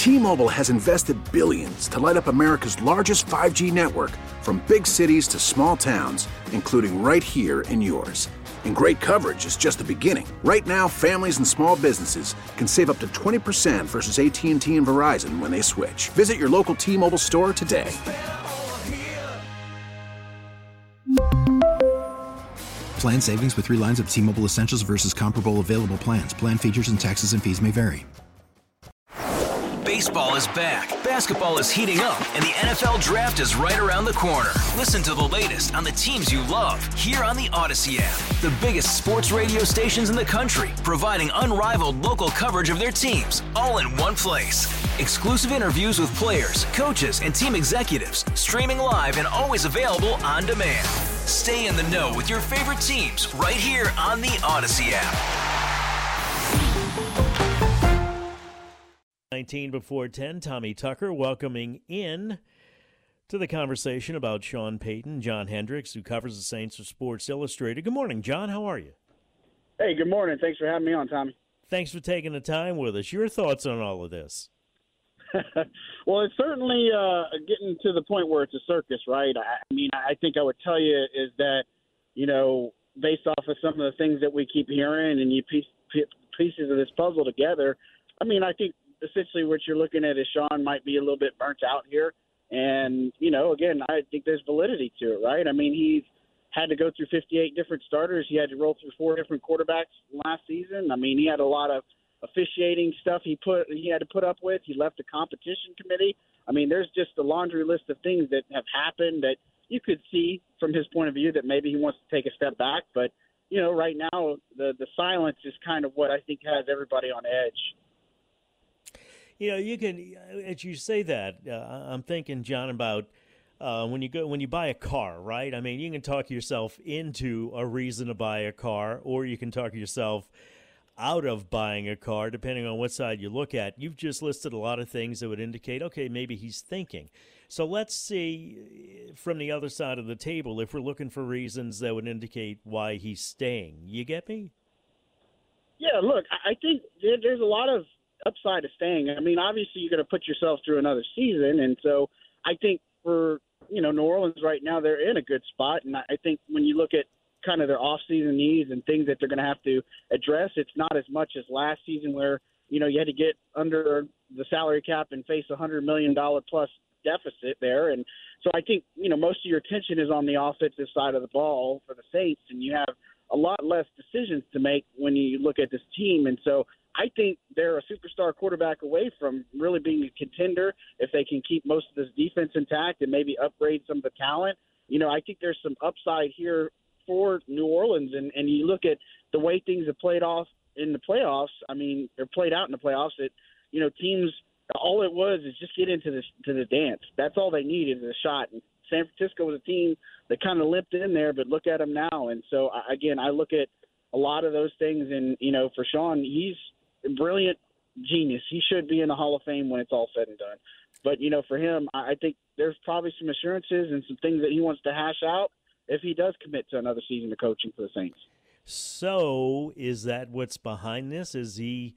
T-Mobile has invested billions to light up America's largest 5G network, from big cities to small towns, including right here in yours. And great coverage is just the beginning. Right now, families and small businesses can save up to 20% versus AT&T and Verizon when they switch. Visit your local T-Mobile store today. Plan savings with 3 lines of T-Mobile Essentials versus comparable available plans. Plan features and taxes and fees may vary. Baseball is back, basketball is heating up, and the NFL Draft is right around the corner. Listen to the latest on the teams you love here on the Odyssey app. The biggest sports radio stations in the country, providing unrivaled local coverage of their teams, all in one place. Exclusive interviews with players, coaches, and team executives, streaming live and always available on demand. Stay in the know with your favorite teams right here on the Odyssey app. 19 before 10, Tommy Tucker welcoming in to the conversation about Sean Payton, John Hendricks, who covers the Saints for Sports Illustrated. Good morning, John. How are you? Hey, good morning. Thanks for having me on, Tommy. Thanks for taking the time with us. Your thoughts on all of this? Well, it's certainly getting to the point where it's a circus, right? I mean, I think I would tell you is that, you know, based off of some of the things that we keep hearing and you piece pieces of this puzzle together, I mean, I think essentially what you're looking at is Sean might be a little bit burnt out here. And, you know, again, I think there's validity to it, right? I mean, he's had to go through 58 different starters. He had to roll through 4 different quarterbacks last season. I mean, he had a lot of officiating stuff he had to put up with. He left the competition committee. I mean, there's just a laundry list of things that have happened that you could see from his point of view that maybe he wants to take a step back. But, you know, right now the silence is kind of what I think has everybody on edge. You know, you can, as you say that, I'm thinking, John, about when you buy a car, right? I mean, you can talk yourself into a reason to buy a car, or you can talk yourself out of buying a car, depending on what side you look at. You've just listed a lot of things that would indicate, okay, maybe he's thinking. So let's see from the other side of the table if we're looking for reasons that would indicate why he's staying. You get me? Yeah, look, I think there's a lot of upside of staying. I mean, obviously you're going to put yourself through another season, and so I think for, you know, New Orleans right now, they're in a good spot, and I think when you look at kind of their off-season needs and things that they're going to have to address, it's not as much as last season where, you know, you had to get under the salary cap and face $100 million plus deficit there. And so I think, you know, most of your attention is on the offensive side of the ball for the Saints, and you have a lot less decisions to make when you look at this team. And so I think they're a superstar quarterback away from really being a contender if they can keep most of this defense intact and maybe upgrade some of the talent. You know, I think there's some upside here for New Orleans, and you look at the way things have played off in the playoffs. I mean, they're played out in the playoffs. That, you know, teams, all it was is just get into the dance. That's all they needed is a shot. And San Francisco was a team that kind of limped in there, but look at them now. And so again, I look at a lot of those things, and you know, for Sean, he's a brilliant genius. He should be in the Hall of Fame when it's all said and done. But you know, for him, I think there's probably some assurances and some things that he wants to hash out if he does commit to another season of coaching for the Saints. So is that what's behind this? Is he,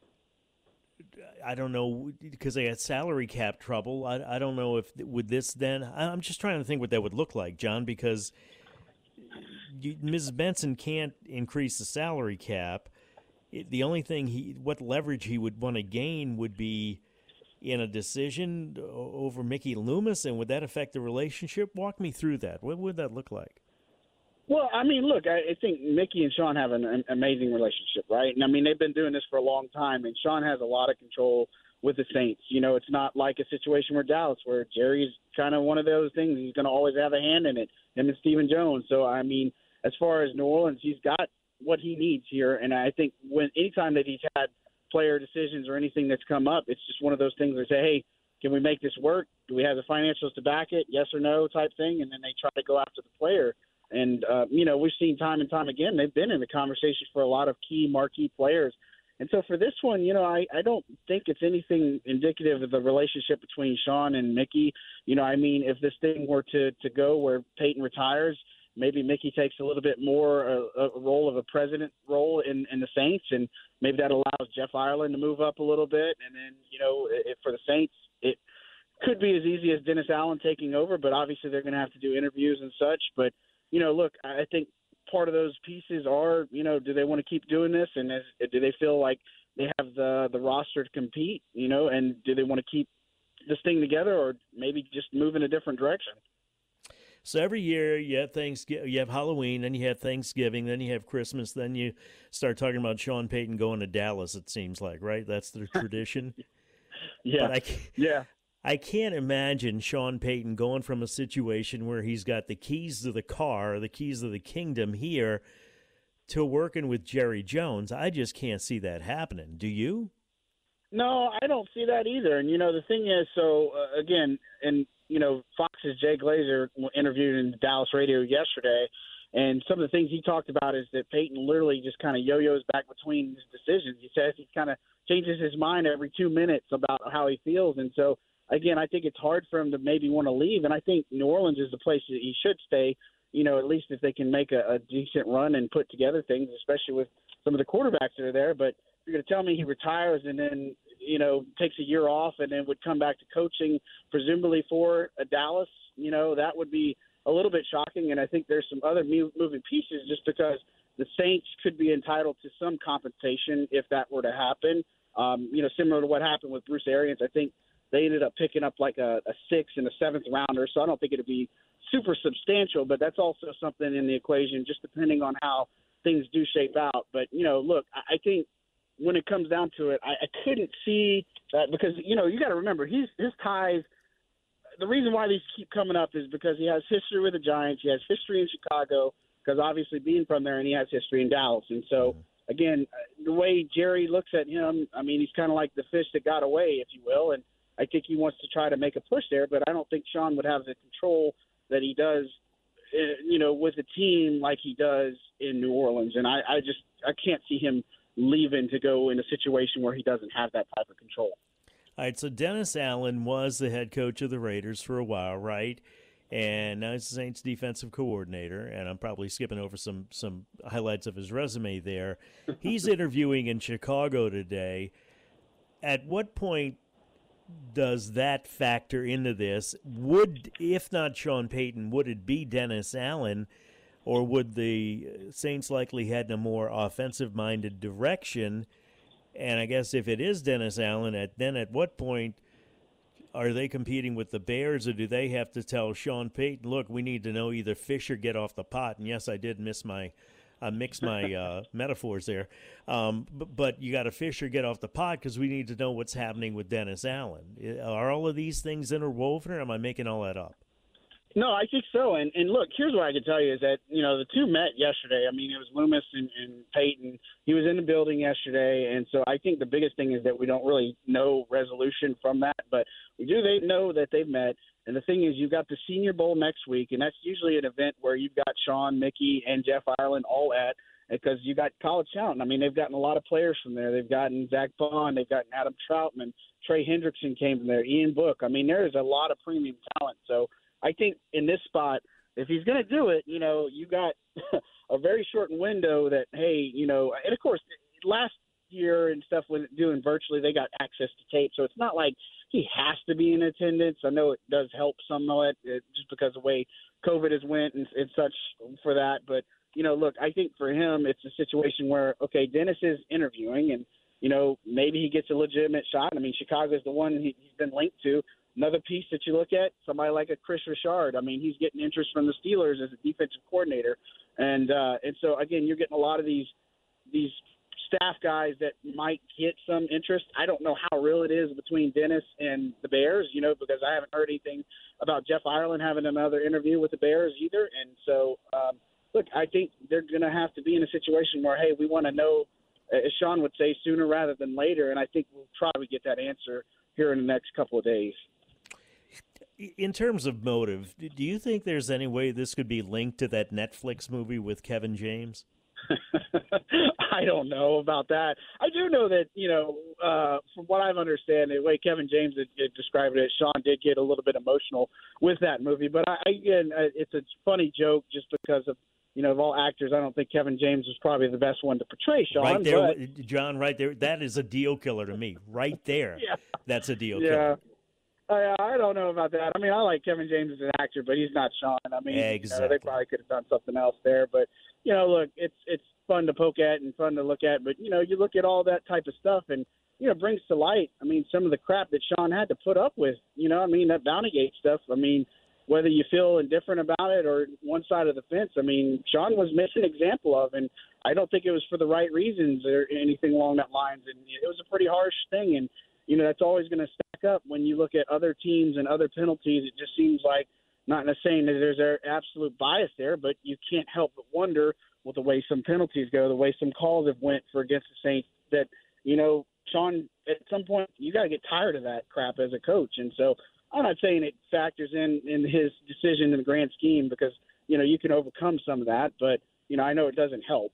I don't know, because they had salary cap trouble. I don't know if with this then, I'm just trying to think what that would look like, John, because Mrs. Benson can't increase the salary cap. The only thing what leverage he would want to gain would be in a decision over Mickey Loomis, and would that affect the relationship? Walk me through that. What would that look like? Well, I mean, look, I think Mickey and Sean have an amazing relationship, right? And I mean, they've been doing this for a long time, and Sean has a lot of control with the Saints. You know, it's not like a situation where Dallas, where Jerry's kind of one of those things. He's going to always have a hand in it, him and Stephen Jones. So, I mean, as far as New Orleans, he's got what he needs here. And I think anytime that he's had player decisions or anything that's come up, it's just one of those things where they say, hey, can we make this work? Do we have the financials to back it? Yes or no type thing. And then they try to go after the player. And, you know, we've seen time and time again, they've been in the conversation for a lot of key marquee players. And so for this one, you know, I don't think it's anything indicative of the relationship between Sean and Mickey. You know, I mean, if this thing were to go where Peyton retires, maybe Mickey takes a little bit more a role of a president role in the Saints, and maybe that allows Jeff Ireland to move up a little bit. And then, you For the Saints, it could be as easy as Dennis Allen taking over, but obviously they're going to have to do interviews and such. But, look, I think part of those pieces are, do they want to keep doing this? And do they feel like they have the roster to compete, and do they want to keep this thing together or maybe just move in a different direction? So every year you have Thanksgiving, you have Halloween, then you have Thanksgiving, then you have Christmas, then you start talking about Sean Payton going to Dallas, it seems like, right? That's the tradition. Yeah. But I can't imagine Sean Payton going from a situation where he's got the keys to the car, the keys to the kingdom here, to working with Jerry Jones. I just can't see that happening. Do you? No, I don't see that either. And, the thing is, again, and, Fox's Jay Glazer interviewed in Dallas radio yesterday, and some of the things he talked about is that Peyton literally just kind of yo-yos back between his decisions. He says he kind of changes his mind every 2 minutes about how he feels. And so, again, I think it's hard for him to maybe want to leave. And I think New Orleans is the place that he should stay, at least if they can make a decent run and put together things, especially with some of the quarterbacks that are there. But you're going to tell me he retires and then, takes a year off and then would come back to coaching, presumably for Dallas, that would be a little bit shocking. And I think there's some other moving pieces just because the Saints could be entitled to some compensation if that were to happen. Similar to what happened with Bruce Arians, I think they ended up picking up like a 6th and a 7th rounder. So I don't think it'd be super substantial, but that's also something in the equation, just depending on how things do shape out. But, look, I think when it comes down to it, I couldn't see that because, you got to remember his ties. The reason why these keep coming up is because he has history with the Giants. He has history in Chicago because obviously being from there, and he has history in Dallas. And so, again, the way Jerry looks at him, I mean, he's kind of like the fish that got away, if you will. And I think he wants to try to make a push there, but I don't think Sean would have the control that he does, with a team like he does in New Orleans. And I can't see him leaving to go in a situation where he doesn't have that type of control. All right, so Dennis Allen was the head coach of the Raiders for a while, right? And now he's the Saints defensive coordinator, and I'm probably skipping over some highlights of his resume there. He's interviewing in Chicago today. At what point does that factor into this? If not Sean Payton, would it be Dennis Allen, or would the Saints likely head in a more offensive-minded direction? And I guess if it is Dennis Allen, then at what point are they competing with the Bears, or do they have to tell Sean Payton, look, we need to know either fish or get off the pot? And yes, I did mix my metaphors there. But you got to fish or get off the pot because we need to know what's happening with Dennis Allen. Are all of these things interwoven, or am I making all that up? No, I think so. And look, here's what I can tell you is that, the two met yesterday. I mean, it was Loomis and Peyton. He was in the building yesterday. And so I think the biggest thing is that we don't really know resolution from that. But they know that they've met. And the thing is, you've got the Senior Bowl next week, and that's usually an event where you've got Sean, Mickey, and Jeff Ireland all at, because you got college talent. I mean, they've gotten a lot of players from there. They've gotten Zach Bond. They've gotten Adam Troutman. Trey Hendrickson came from there. Ian Book. I mean, there is a lot of premium talent. So I think in this spot, if he's going to do it, you got a very short window that, hey, and of course, last year and stuff with doing virtually, they got access to tape. So it's not like he has to be in attendance. I know it does help somewhat just because of the way COVID has went and such for that. But, look, I think for him, it's a situation where, okay, Dennis is interviewing and, maybe he gets a legitimate shot. I mean, Chicago is the one he's been linked to. Another piece that you look at, somebody like a Chris Richard. I mean, he's getting interest from the Steelers as a defensive coordinator. And so, again, you're getting a lot of these staff guys that might get some interest. I don't know how real it is between Dennis and the Bears, because I haven't heard anything about Jeff Ireland having another interview with the Bears either. And so, look, I think they're going to have to be in a situation where, hey, we want to know, as Sean would say, sooner rather than later. And I think we'll probably get that answer here in the next couple of days. In terms of motive, do you think there's any way this could be linked to that Netflix movie with Kevin James? I don't know about that. I do know that, from what I've understand, the way Kevin James had described it, Sean did get a little bit emotional with that movie. But again, it's a funny joke just because of, of all actors, I don't think Kevin James was probably the best one to portray Sean. Right there, John, right there. That is a deal killer to me. Right there. Yeah. That's a deal. Yeah. I don't know about that. I mean, I like Kevin James as an actor, but he's not Sean. I mean, exactly. They probably could have done something else there. But, look, it's fun to poke at and fun to look at. But, you look at all that type of stuff and, brings to light, I mean, some of the crap that Sean had to put up with. That Bountygate stuff. I mean, whether you feel indifferent about it or one side of the fence, I mean, Sean was missing an example of, and I don't think it was for the right reasons or anything along that lines. And it was a pretty harsh thing. And, that's always going to stack up when you look at other teams and other penalties. It just seems like, not saying that there's an absolute bias there, but you can't help but wonder with the way some penalties go, the way some calls have went for against the Saints, that, Sean, at some point, you got to get tired of that crap as a coach. And so I'm not saying it factors in his decision in the grand scheme because, you can overcome some of that, but, I know it doesn't help.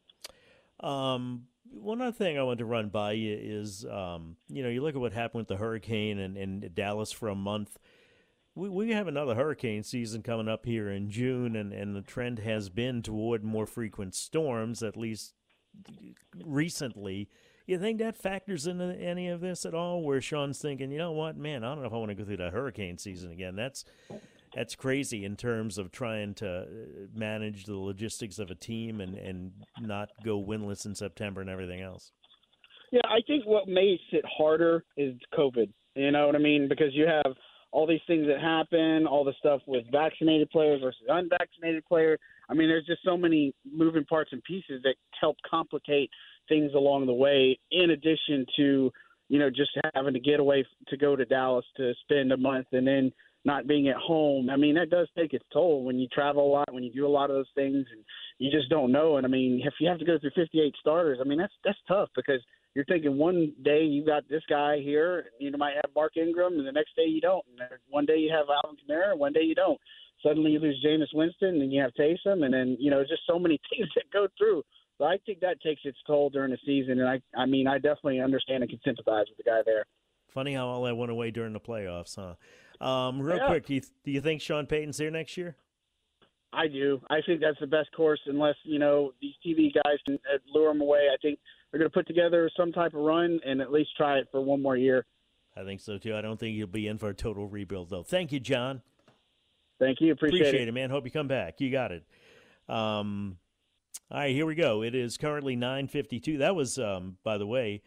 One other thing I want to run by you is, you look at what happened with the hurricane and Dallas for a month. We have another hurricane season coming up here in June, and the trend has been toward more frequent storms, at least recently. You think that factors into any of this at all, where Sean's thinking, you know what, man, I don't know if I want to go through that hurricane season again. That's crazy in terms of trying to manage the logistics of a team and not go winless in September and everything else. Yeah, I think what makes it harder is COVID. You know what I mean? Because you have all these things that happen, all the stuff with vaccinated players versus unvaccinated players. I mean, there's just so many moving parts and pieces that help complicate things along the way, in addition to, just having to get away to go to Dallas to spend a month and then not being at home. I mean, that does take its toll when you travel a lot, when you do a lot of those things, and you just don't know. And I mean, if you have to go through 58 starters, I mean, that's tough because you're thinking one day you got this guy here, you might have Mark Ingram, and the next day you don't. And one day you have Alvin Kamara, and one day you don't. Suddenly you lose Jameis Winston, and then you have Taysom, and then, just so many things that go through. So I think that takes its toll during the season, and I definitely understand and can sympathize with the guy there. Funny how all that went away during the playoffs, huh? Real quick, do you think Sean Payton's here next year? I do. I think that's the best course, unless these TV guys can lure him away. I think they're going to put together some type of run and at least try it for one more year. I think so too. I don't think he'll be in for a total rebuild, though. Thank you, John. Thank you. Appreciate it, man. Hope you come back. You got it. All right, here we go. It is currently 9:52. That was, by the way,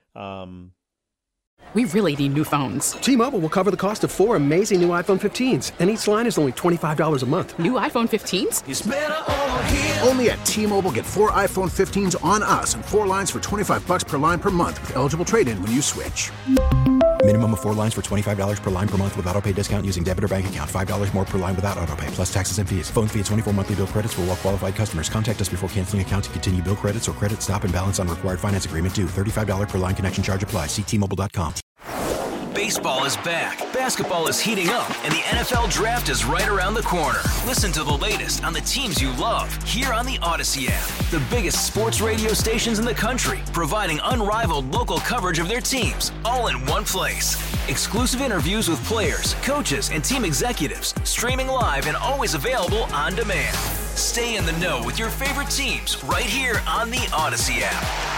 we really need new phones. T-Mobile will cover the cost of 4 amazing new iPhone 15s, and each line is only $25 a month. New iPhone 15s? It's better over here. Only at T-Mobile, get 4 iPhone 15s on us and 4 lines for $25 per line per month with eligible trade-in when you switch. Minimum of 4 lines for $25 per line per month with autopay discount using debit or bank account. $5 more per line without autopay, plus taxes and fees. Phone fee at 24 monthly bill credits for well-qualified customers. Contact us before canceling account to continue bill credits or credit stop and balance on required finance agreement due. $35 per line connection charge applies. See T-Mobile.com. Baseball is back, basketball is heating up, and the NFL Draft is right around the corner. Listen to the latest on the teams you love here on the Odyssey app. The biggest sports radio stations in the country, providing unrivaled local coverage of their teams, all in one place. Exclusive interviews with players, coaches, and team executives, streaming live and always available on demand. Stay in the know with your favorite teams right here on the Odyssey app.